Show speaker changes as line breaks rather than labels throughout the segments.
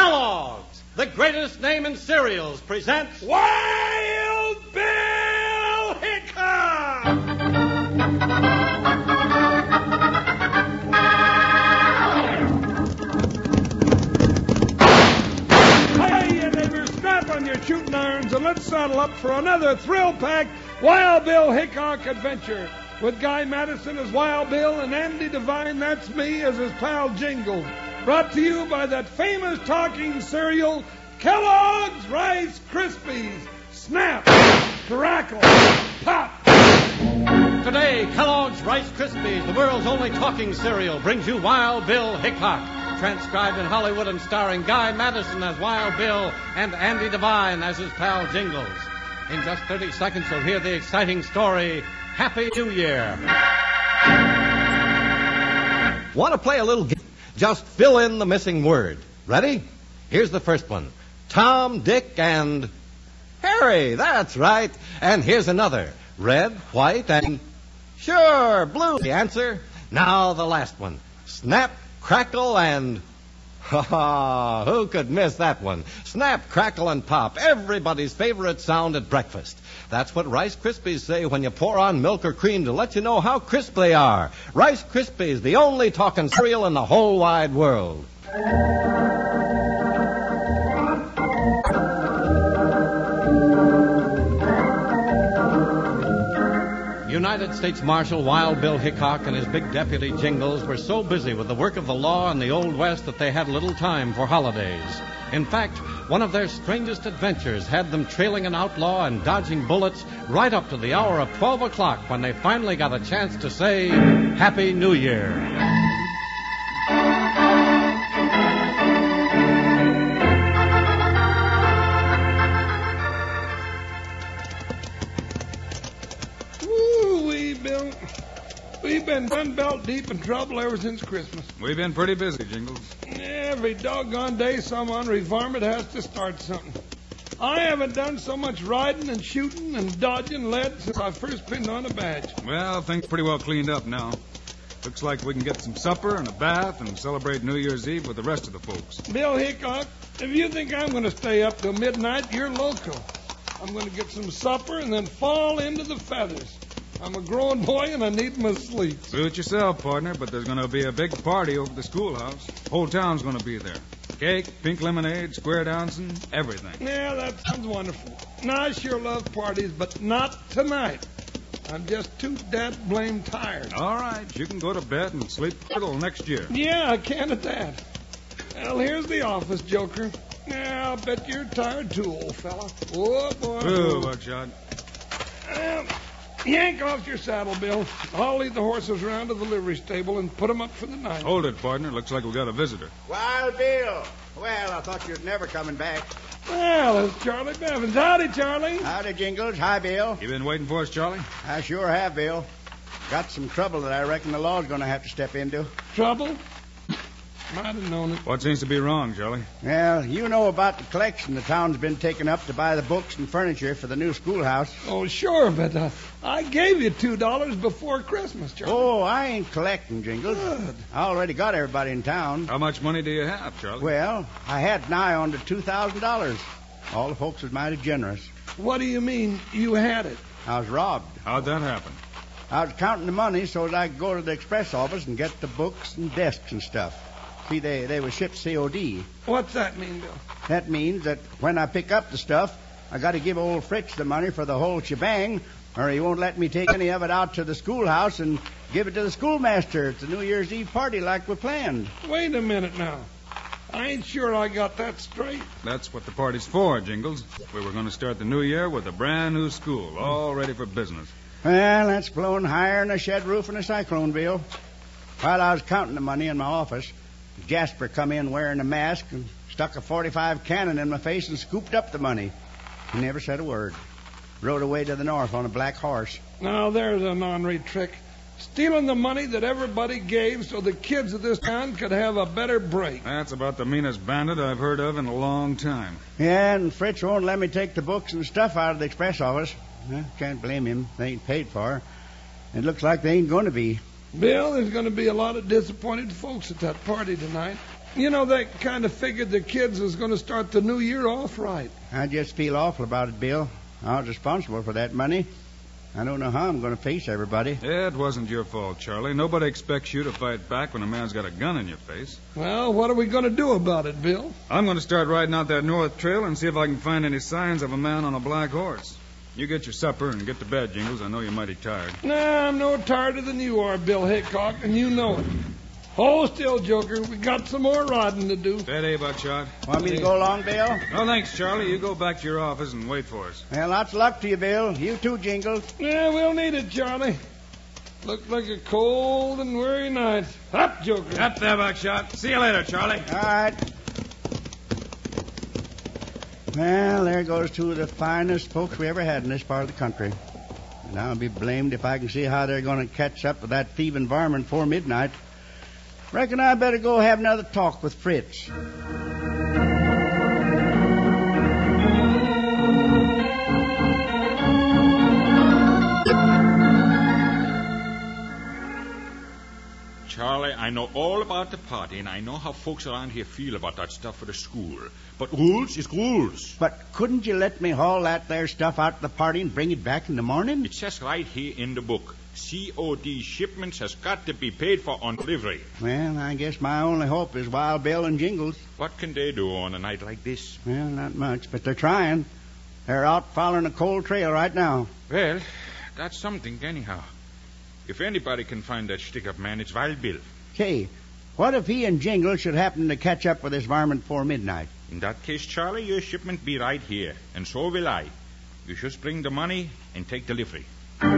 Kellogg's, the greatest name in cereals, presents
Wild Bill Hickok! Hey, neighbors, strap on your shooting irons and let's saddle up for another thrill-packed Wild Bill Hickok adventure. With Guy Madison as Wild Bill and Andy Devine, that's me, as his pal Jingles. Brought to you by that famous talking cereal, Kellogg's Rice Krispies. Snap, crackle, pop.
Today, Kellogg's Rice Krispies, the world's only talking cereal, brings you Wild Bill Hickok. Transcribed in Hollywood and starring Guy Madison as Wild Bill and Andy Devine as his pal Jingles. In just 30 seconds, you'll hear the exciting story, Happy New Year. Want to play a little game? Just fill in the missing word. Ready? Here's the first one. Tom, Dick, and Harry. That's right. And here's another. Red, white, and sure, blue. The answer. Now the last one. Snap, crackle, and who could miss that one? Snap, crackle, and pop. Everybody's favorite sound at breakfast. That's what Rice Krispies say when you pour on milk or cream to let you know how crisp they are. Rice Krispies, the only talking cereal in the whole wide world. United States Marshal Wild Bill Hickok and his big deputy Jingles were so busy with the work of the law in the Old West that they had little time for holidays. In fact, one of their strangest adventures had them trailing an outlaw and dodging bullets right up to the hour of 12 o'clock when they finally got a chance to say, Happy New Year.
Bill. We've been gun-belt deep in trouble ever since Christmas.
We've been pretty busy, Jingles.
Every doggone day some unreformed has to start something. I haven't done so much riding and shooting and dodging lead since I first pinned on a badge.
Well, things pretty well cleaned up now. Looks like we can get some supper and a bath and celebrate New Year's Eve with the rest of the folks.
Bill Hickok, if you think I'm going to stay up till midnight, you're loco. I'm going to get some supper and then fall into the feathers. I'm a grown boy and I need my sleep.
Suit yourself, partner, but there's going to be a big party over the schoolhouse. Whole town's going to be there. Cake, pink lemonade, square dancing, everything.
Yeah, that sounds wonderful. Now, I sure love parties, but not tonight. I'm just too dead blame tired.
All right, you can go to bed and sleep till next year.
Yeah, I can at that. Well, here's the office, Joker. Yeah, I'll bet you're tired too, old fella. Oh, boy.
Ooh, Buckshot.
Yank off your saddle, Bill. I'll lead the horses around to the livery stable and put them up for the night.
Hold it, partner. Looks like we got a visitor.
Wild Bill. Well, I thought you'd never coming back.
Well, it's Charlie Bevins. Howdy, Charlie.
Howdy, Jingles. Hi, Bill.
You been waiting for us, Charlie?
I sure have, Bill. Got some trouble that I reckon the law's going to have to step into.
Trouble? Might have known it.
What seems to be wrong, Charlie?
Well, you know about the collection the town's been taking up to buy the books and furniture for the new schoolhouse.
Oh, sure, but I gave you $2 before Christmas, Charlie.
Oh, I ain't collecting, Jingles.
Good.
I already got everybody in town.
How much money do you have, Charlie?
Well, I had nigh on to $2,000. All the folks was mighty generous.
What do you mean you had it?
I was robbed.
How'd that happen?
I was counting the money so that I could go to the express office and get the books and desks and stuff. See, they were shipped COD.
What's that mean, Bill?
That means that when I pick up the stuff, I got to give old Fritz the money for the whole shebang, or he won't let me take any of it out to the schoolhouse and give it to the schoolmaster at the New Year's Eve party like we planned.
Wait a minute now. I ain't sure I got that straight.
That's what the party's for, Jingles. We were going to start the new year with a brand new school, all ready for business.
Well, that's blowing higher than a shed roof in a cyclone, Bill. While I was counting the money in my office, Jasper come in wearing a mask and stuck a .45 cannon in my face and scooped up the money. He never said a word. Rode away to the north on a black horse.
Now, there's an ornery trick. Stealing the money that everybody gave so the kids of this town could have a better break.
That's about the meanest bandit I've heard of in a long time.
Yeah, and Fritz won't let me take the books and stuff out of the express office. Well, can't blame him. They ain't paid for. It looks like they ain't going to be.
Bill, there's going to be a lot of disappointed folks at that party tonight. You know, they kind of figured the kids was going to start the new year off right.
I just feel awful about it, Bill. I was responsible for that money. I don't know how I'm going to face everybody.
It wasn't your fault, Charlie. Nobody expects you to fight back when a man's got a gun in your face.
Well, what are we going to do about it, Bill?
I'm going to start riding out that north trail and see if I can find any signs of a man on a black horse. You get your supper and get to bed, Jingles. I know you're mighty tired.
Nah, I'm no tireder than you are, Bill Hickok, and you know it. Hold still, Joker. We got some more riding to do.
Steady, Buckshot.
Want me to go along, Bill?
No, thanks, Charlie. You go back to your office and wait for us.
Well, lots of luck to you, Bill. You too, Jingles.
Yeah, we'll need it, Charlie. Looks like a cold and weary night. Up, Joker.
Up there, Buckshot. See you later, Charlie.
All right. Well, there goes two of the finest folks we ever had in this part of the country. And I'll be blamed if I can see how they're going to catch up with that thieving varmint before midnight. Reckon I better go have another talk with Fritz.
Charlie, I know all about the party, and I know how folks around here feel about that stuff for the school. But rules is rules.
But couldn't you let me haul that there stuff out to the party and bring it back in the morning?
It says right here in the book, COD shipments has got to be paid for on delivery.
Well, I guess my only hope is Wild Bill and Jingles.
What can they do on a night like this?
Well, not much, but they're trying. They're out following a cold trail right now.
Well, that's something anyhow. If anybody can find that stick-up man, it's Wild Bill.
Say, what if he and Jingles should happen to catch up with this varmint before midnight?
In that case, Charlie, your shipment be right here, and so will I. You just bring the money and take delivery.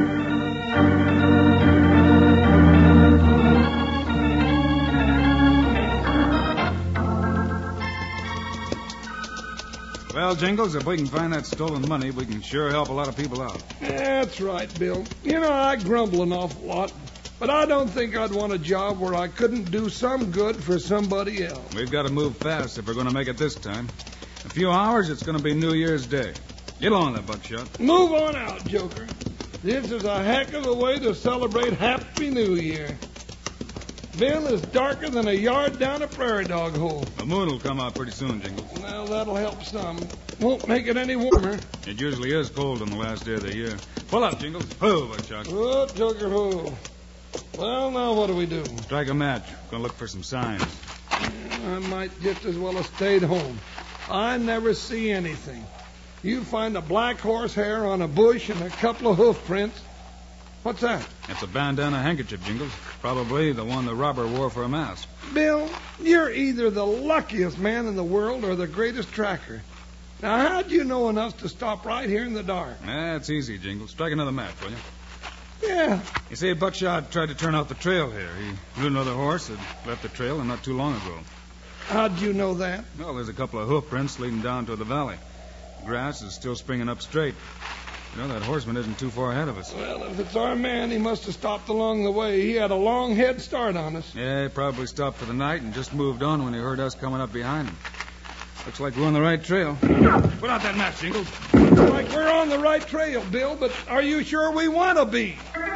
Well, Jingles, if we can find that stolen money, we can sure help a lot of people out.
That's right, Bill. You know, I grumble an awful lot, but I don't think I'd want a job where I couldn't do some good for somebody else.
We've got to move fast if we're going to make it this time. In a few hours, it's going to be New Year's Day. Get on there, Buckshot.
Move on out, Joker. This is a heck of a way to celebrate Happy New Year. Bill is darker than a yard down a prairie dog hole.
The moon will come out pretty soon, Jingles.
Well, that'll help some. Won't make it any warmer.
It usually is cold on the last day of the year. Pull up, Jingles. Ho, Buckshot.
Oh, Joker, ho. Well, now what do we do?
Strike a match. Gonna look for some signs.
I might just as well have stayed home. I never see anything. You find a black horsehair on a bush and a couple of hoof prints. What's that?
It's a bandana handkerchief, Jingles. Probably the one the robber wore for a mask.
Bill, you're either the luckiest man in the world or the greatest tracker. Now, how'd you know enough to stop right here in the dark?
That's easy, Jingles. Strike another match, will you?
Yeah.
You see, Buckshot tried to turn out the trail here. He rode another horse that left the trail not too long ago.
How'd you know that?
Well, there's a couple of hoof prints leading down to the valley. The grass is still springing up straight. You know, that horseman isn't too far ahead of us.
Well, if it's our man, he must have stopped along the way. He had a long head start on us.
Yeah, he probably stopped for the night and just moved on when he heard us coming up behind him. Looks like we're on the right trail. Put out that match, Jingles.
Looks like we're on the right trail, Bill, but are you sure we want to be?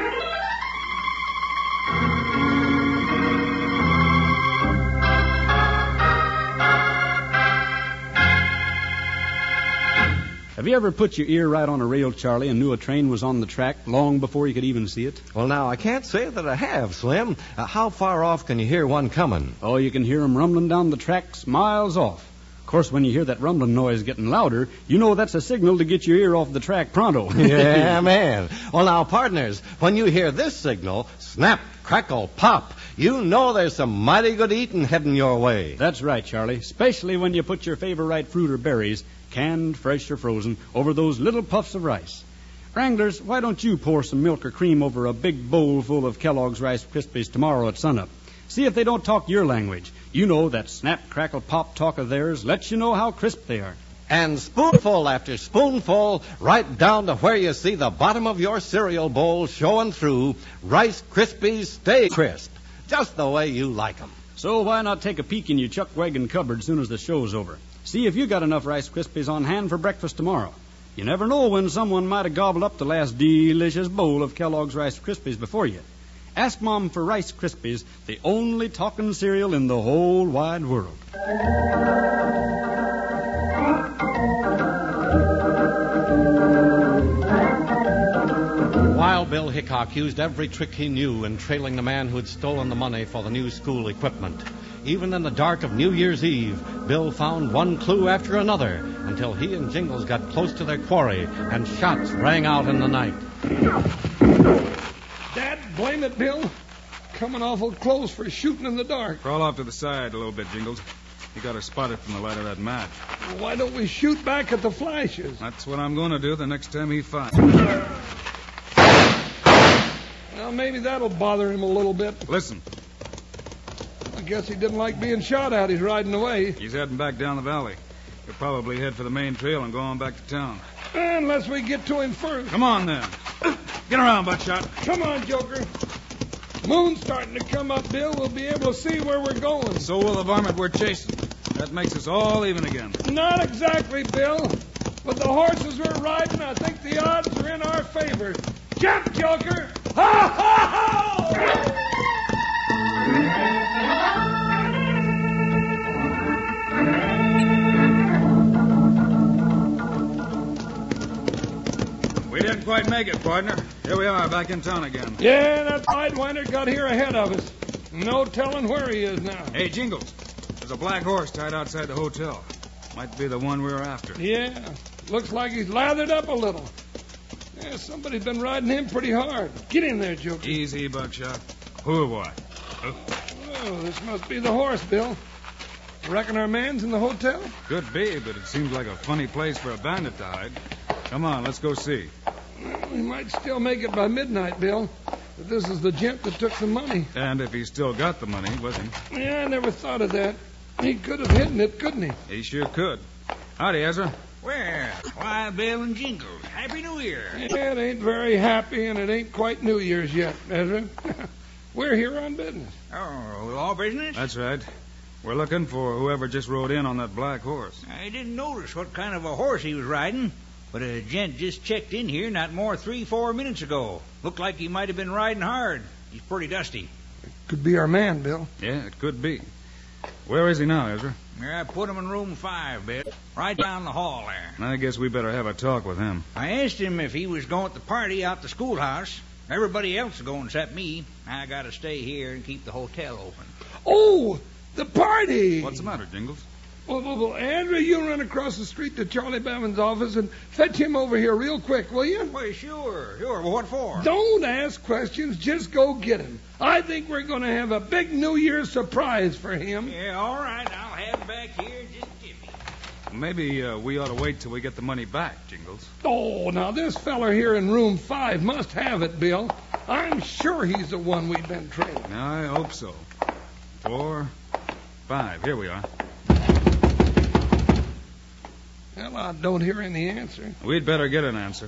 Have you ever put your ear right on a rail, Charlie, and knew a train was on the track long before you could even see it?
Well, now, I can't say that I have, Slim. How far off can you hear one coming?
Oh, you can hear 'em rumbling down the tracks miles off. Of course, when you hear that rumbling noise getting louder, you know that's a signal to get your ear off the track pronto.
Yeah, man. Well, now, partners, when you hear this signal, snap, crackle, pop, you know there's some mighty good eating heading your way.
That's right, Charlie, especially when you put your favorite fruit or berries, canned, fresh, or frozen, over those little puffs of rice. Wranglers, why don't you pour some milk or cream over a big bowl full of Kellogg's Rice Krispies tomorrow at sunup? See if they don't talk your language. You know that snap, crackle, pop talk of theirs lets you know how crisp they are.
And spoonful after spoonful, right down to where you see the bottom of your cereal bowl showing through, Rice Krispies stay crisp, just the way you like 'em.
So why not take a peek in your chuck wagon cupboard as soon as the show's over? See if you got enough Rice Krispies on hand for breakfast tomorrow. You never know when someone might have gobbled up the last delicious bowl of Kellogg's Rice Krispies before you. Ask Mom for Rice Krispies, the only talking cereal in the whole wide world.
Wild Bill Hickok used every trick he knew in trailing the man who had stolen the money for the new school equipment. Even in the dark of New Year's Eve, Bill found one clue after another until he and Jingles got close to their quarry and shots rang out in the night.
Dad, blame it, Bill. Coming awful close for shooting in the dark.
Crawl off to the side a little bit, Jingles. You got to spot it from the light of that match.
Why don't we shoot back at the flashes?
That's what I'm going to do the next time he fires.
Well, maybe that'll bother him a little bit.
Listen,
I guess he didn't like being shot at. He's riding away.
he's heading back down the valley. He'll probably head for the main trail and go on back to town.
Unless we get to him first.
Come on, then. Get around, Buckshot.
Come on, Joker. Moon's starting to come up, Bill. We'll be able to see where we're going.
So will the varmint we're chasing. That makes us all even again.
Not exactly, Bill. But the horses we're riding, I think the odds are in our favor. Jump, Joker! Ha, ha, ha!
We didn't quite make it, partner. Here we are, back in town again.
Yeah, that Sidewinder got here ahead of us. No telling where he is now.
Hey, Jingles, there's a black horse tied outside the hotel. Might be the one we were after.
Yeah, looks like he's lathered up a little. Yeah, somebody's been riding him pretty hard. Get in there, Joker.
Easy, Buckshot. Who or what?
Oh, this must be the horse, Bill. Reckon our man's in the hotel?
Could be, but it seems like a funny place for a bandit to hide. Come on, let's go see.
Well, we might still make it by midnight, Bill. But this is the gent that took the money.
And if he still got the money, was he?
Yeah, I never thought of that. He could have hidden it, couldn't he?
He sure could. Howdy, Ezra.
Well, why, Bill and Jingles, Happy New Year.
Yeah, it ain't very happy, and it ain't quite New Year's yet, Ezra. We're here on business.
Oh, law business?
That's right. We're looking for whoever just rode in on that black horse.
I didn't notice what kind of a horse he was riding, but a gent just checked in here not more 3-4 minutes ago. Looked like he might have been riding hard. He's pretty dusty.
Could be our man, Bill.
Yeah, it could be. Where is he now, Ezra?
I put him in room 5, Bill. Right down the hall there.
I guess we better have a talk with him.
I asked him if he was going to the party out the schoolhouse. Everybody else is going except me. I got to stay here and keep the hotel open.
Oh, the party!
What's the matter, Jingles?
Well, Andrew, you run across the street to Charlie Bevan's office and fetch him over here real quick, will you?
Well, sure. Well, what for?
Don't ask questions. Just go get him. I think we're going to have a big New Year's surprise for him.
Yeah, all right. I'll have him back here. Just give me.
Maybe we ought to wait till we get the money back, Jingles.
Oh, now this feller here in room 5 must have it, Bill. I'm sure he's the one we've been trailing.
I hope so. 4, 5. Here we are.
Well, I don't hear any answer.
We'd better get an answer.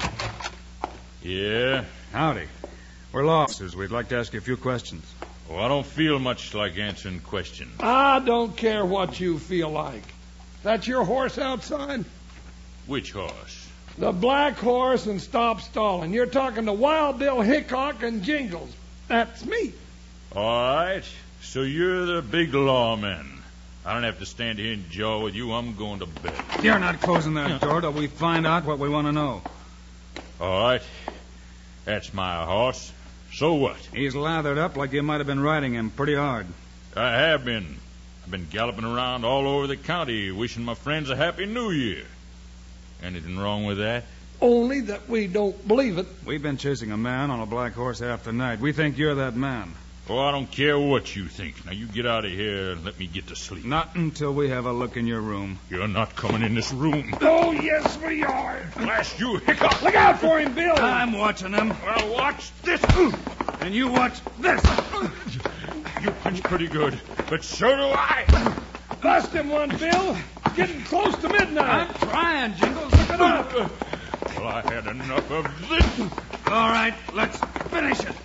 Yeah?
Howdy. We're law officers. We'd like to ask you a few questions.
Well, I don't feel much like answering questions.
I don't care what you feel like. That's your horse outside?
Which horse?
The black horse and stop stalling. You're talking to Wild Bill Hickok and Jingles. That's me.
All right. So you're the big lawman. I don't have to stand here and jaw with you. I'm going to bed.
You're not closing that door till we find out what we want to know.
All right. That's my horse. So what?
He's lathered up like you might have been riding him pretty hard.
I have been. I've been galloping around all over the county wishing my friends a happy New Year. Anything wrong with that?
Only that we don't believe it.
We've been chasing a man on a black horse half the night. We think you're that man.
Oh, I don't care what you think. Now, you get out of here and let me get to sleep.
Not until we have a look in your room.
You're not coming in this room.
Oh, yes, we are.
Blast you, Hickok.
Look out for him, Bill.
I'm watching him.
Well, watch this.
And you watch this.
You punch pretty good, but so do I.
Bust him one, Bill. Getting close to midnight.
I'm trying, Jingles. Look it up.
Well, I had enough of this.
All right, let's finish it.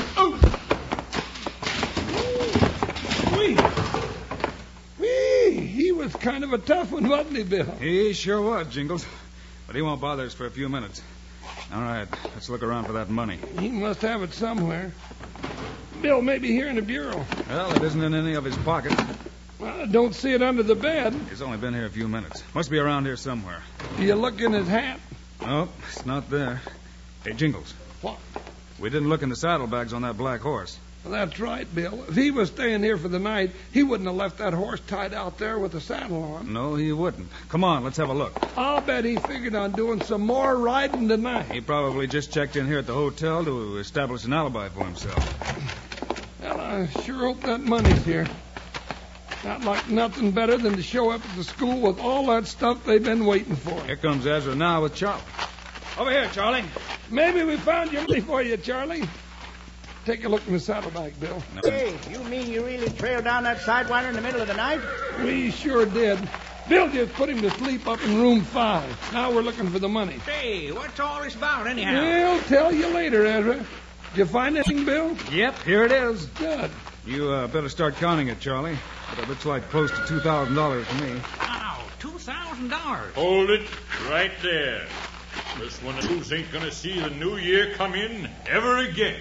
He was kind of a tough one, wasn't he, Bill?
He sure was, Jingles. But he won't bother us for a few minutes. All right, let's look around for that money.
He must have it somewhere. Bill may be here in the bureau.
Well, it isn't in any of his pockets.
Well, I don't see it under the bed.
He's only been here a few minutes. Must be around here somewhere.
Do you look in his hat?
Nope, it's not there. Hey, Jingles.
What?
We didn't look in the saddlebags on that black horse.
Well, that's right, Bill. If he was staying here for the night, he wouldn't have left that horse tied out there with the saddle on.
No, he wouldn't. Come on, let's have a look.
I'll bet he figured on doing some more riding tonight.
He probably just checked in here at the hotel to establish an alibi for himself.
Well, I sure hope that money's here. Not like nothing better than to show up at the school with all that stuff they've been waiting for.
Here comes Ezra now with Charlie. Over here, Charlie.
Maybe we found your money for you, Charlie. Take a look in the saddlebag, Bill.
No.
Hey, you mean you really trailed down that sidewinder in the middle of the night?
We sure did. Bill just put him to sleep up in room 5. Now we're looking for the money.
Hey, what's all this about, anyhow?
We'll tell you later, Ezra. Did you find anything, Bill?
Yep, here it is.
Good.
You better start counting it, Charlie. But it looks like close to $2,000 to me.
Wow, $2,000.
Hold it right there. This one of those ain't gonna see the new year come in ever again.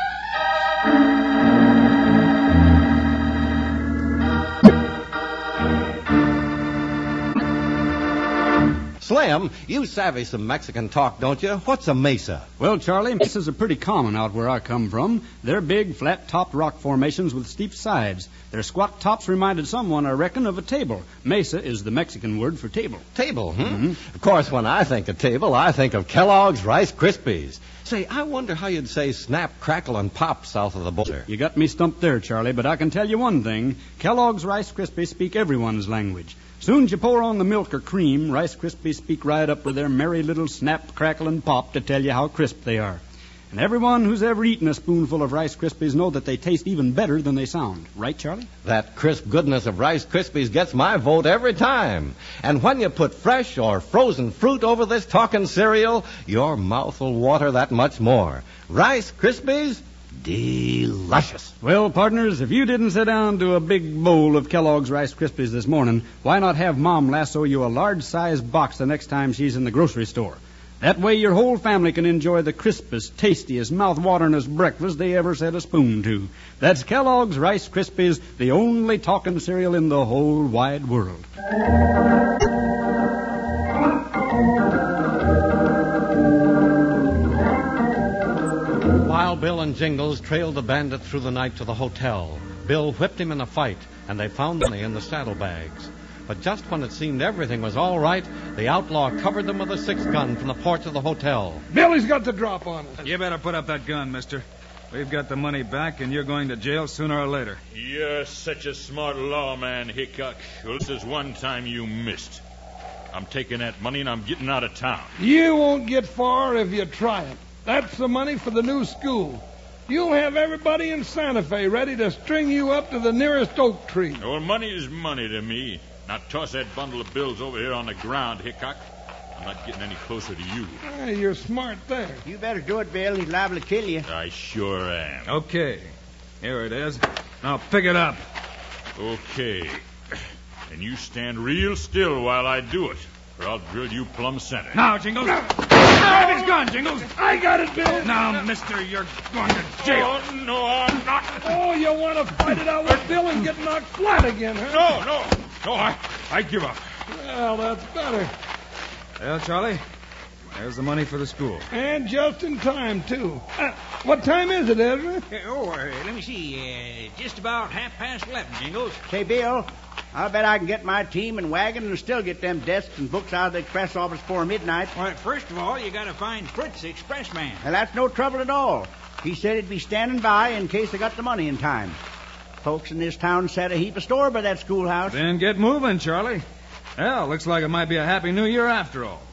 Slim, you savvy some Mexican talk, don't you? What's a mesa?
Well, Charlie, mesas are pretty common out where I come from. They're big, flat-topped rock formations with steep sides. Their squat tops reminded someone, I reckon, of a table. Mesa is the Mexican word for table.
Table, Of course, when I think of table, I think of Kellogg's Rice Krispies. Say, I wonder how you'd say snap, crackle, and pop south of the border.
You got me stumped there, Charlie, but I can tell you one thing. Kellogg's Rice Krispies speak everyone's language. Soon as you pour on the milk or cream, Rice Krispies speak right up with their merry little snap, crackle, and pop to tell you how crisp they are. And everyone who's ever eaten a spoonful of Rice Krispies know that they taste even better than they sound. Right, Charlie?
That crisp goodness of Rice Krispies gets my vote every time. And when you put fresh or frozen fruit over this talking cereal, your mouth will water that much more. Rice Krispies, delicious.
Well, partners, if you didn't sit down to a big bowl of Kellogg's Rice Krispies this morning, why not have Mom lasso you a large-sized box the next time she's in the grocery store? That way your whole family can enjoy the crispest, tastiest, mouth-wateringest breakfast they ever set a spoon to. That's Kellogg's Rice Krispies, the only talking cereal in the whole wide world.
While Bill and Jingles trailed the bandit through the night to the hotel, Bill whipped him in a fight, and they found money in the saddlebags. But just when it seemed everything was all right, the outlaw covered them with a 6-gun from the porch of the hotel.
Billy's got the drop on us.
You better put up that gun, mister. We've got the money back, and you're going to jail sooner or later.
You're such a smart lawman, Hickok. Well, this is one time you missed. I'm taking that money, and I'm getting out of town.
You won't get far if you try it. That's the money for the new school. You'll have everybody in Santa Fe ready to string you up to the nearest oak tree.
Well, money is money to me. Now toss that bundle of bills over here on the ground, Hickok. I'm not getting any closer to you.
You're smart there.
You better do it, Bill. He's liable to kill you.
I sure am.
Okay. Here it is. Now pick it up.
Okay. And you stand real still while I do it, or I'll drill you plumb center.
Now, Jingles. Grab his gun, Jingles.
I got it, Bill.
Now, mister, you're going to jail.
Oh, no, I'm not.
Oh, you want to fight it out with Bill and get knocked flat again, huh?
No, I give up.
Well, that's better.
Well, Charlie, there's the money for the school.
And just in time, too. What time is it, Ezra?
Let me see. Just about 11:30, Jingles.
Say, Bill, I'll bet I can get my team and wagon and still get them desks and books out of the express office before midnight.
All right, first of all, you got to find Fritz, the express man.
Well, that's no trouble at all. He said he'd be standing by in case I got the money in time. Folks in this town set a heap of store by that schoolhouse.
Then get moving, Charlie. Well, looks like it might be a happy new year after all.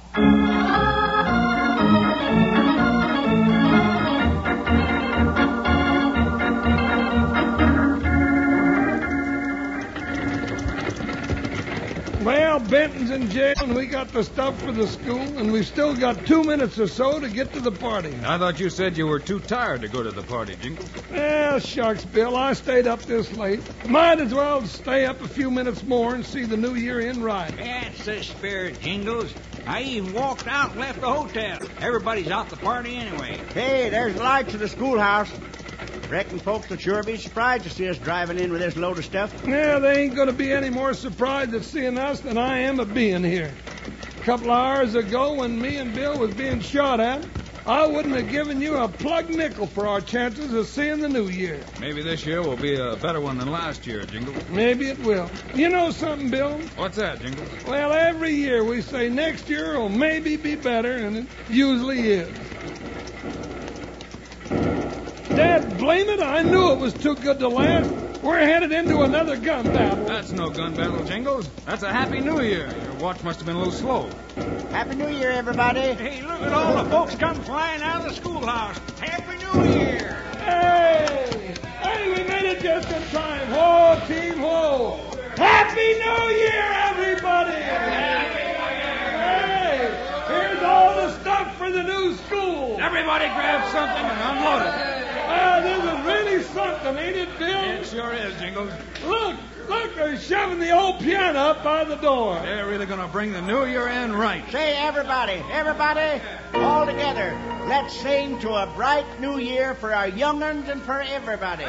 Well, Benton's in jail, and we got the stuff for the school, and we've still got 2 minutes or so to get to the party.
I thought you said you were too tired to go to the party, Jingles.
Well, shucks, Bill, I stayed up this late. Might as well stay up a few minutes more and see the new year in right.
That's the spirit, Jingles. I even walked out and left the hotel. Everybody's out the party anyway.
Hey, there's the lights of the schoolhouse. Reckon folks will sure be surprised to see us driving in with this load of stuff.
Yeah, they ain't going to be any more surprised at seeing us than I am at being here. A couple of hours ago, when me and Bill was being shot at, I wouldn't have given you a plug nickel for our chances of seeing the new year.
Maybe this year will be a better one than last year, Jingles.
Maybe it will. You know something, Bill?
What's that, Jingles?
Well, every year we say next year will maybe be better, and it usually is. Dad, blame it, I knew it was too good to last. We're headed into another gun battle.
That's no gun battle, Jingles. That's a Happy New Year. Your watch must have been a little slow.
Happy New Year, everybody.
Hey, look at all the folks come flying out of the schoolhouse. Happy New Year!
Hey! Hey, we made it just in time. Whoa, team, whoa! Happy New Year, everybody! Hey, here's all the stuff for the new school.
Everybody grab something and unload it.
This is really something, ain't it, Bill?
It sure is, Jingles.
Look, they're shoving the old piano up by the door.
They're really going to bring the New Year in right.
Say, everybody, all together, let's sing to a bright new year for our young'uns and for everybody.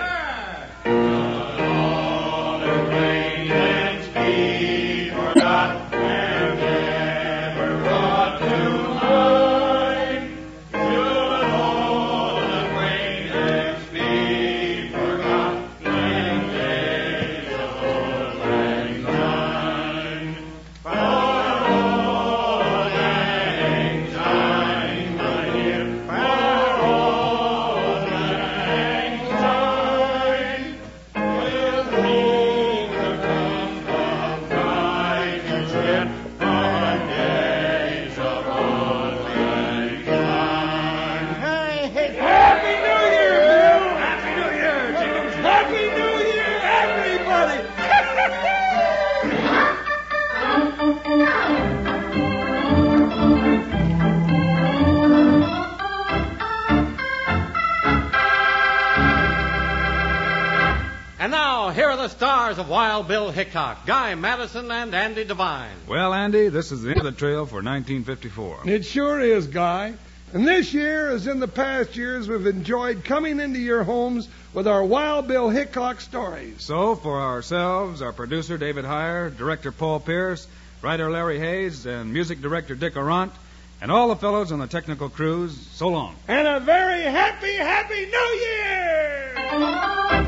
And now, here are the stars of Wild Bill Hickok, Guy Madison, and Andy Devine.
Well, Andy, this is the end of the trail for 1954.
It sure is, Guy. And this year, as in the past years, we've enjoyed coming into your homes with our Wild Bill Hickok stories.
So, for ourselves, our producer, David Heyer, director, Paul Pierce, writer, Larry Hayes, and music director, Dick Arant, and all the fellows on the technical crews, so long.
And a very happy, happy New Year!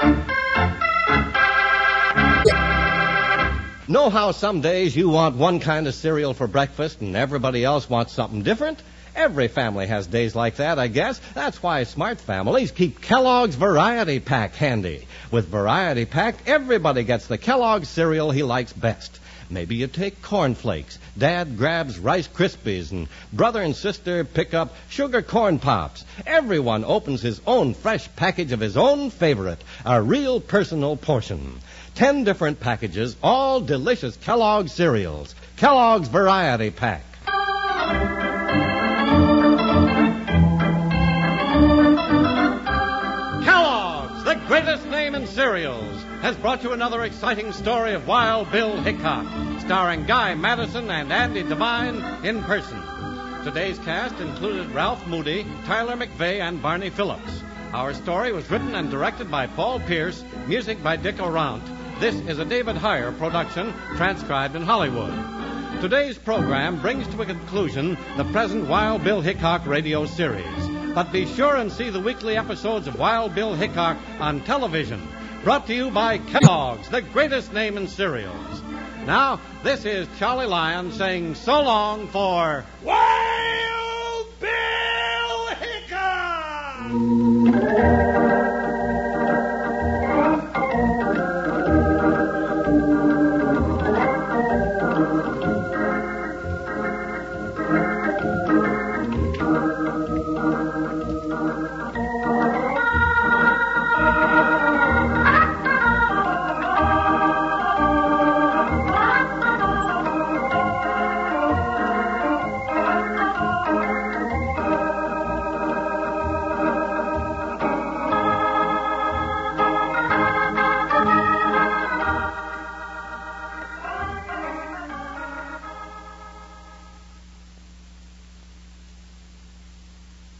Know how some days you want one kind of cereal for breakfast and everybody else wants something different? Every family has days like that, I guess. That's why smart families keep Kellogg's Variety Pack handy. With Variety Pack, everybody gets the Kellogg's cereal he likes best. Maybe you take Corn Flakes, Dad grabs Rice Krispies, and brother and sister pick up Sugar Corn Pops. Everyone opens his own fresh package of his own favorite, a real personal portion. 10 different packages, all delicious Kellogg's cereals. Kellogg's Variety Pack. Kellogg's, the greatest name in cereals, has brought you another exciting story of Wild Bill Hickok, starring Guy Madison and Andy Devine in person. Today's cast included Ralph Moody, Tyler McVeigh, and Barney Phillips. Our story was written and directed by Paul Pierce, music by Dick Arant. This is a David Heyer production, transcribed in Hollywood. Today's program brings to a conclusion the present Wild Bill Hickok radio series. But be sure and see the weekly episodes of Wild Bill Hickok on television. Brought to you by Kellogg's, the greatest name in cereals. Now, this is Charlie Lyon saying so long for
Wild Bill Hickok!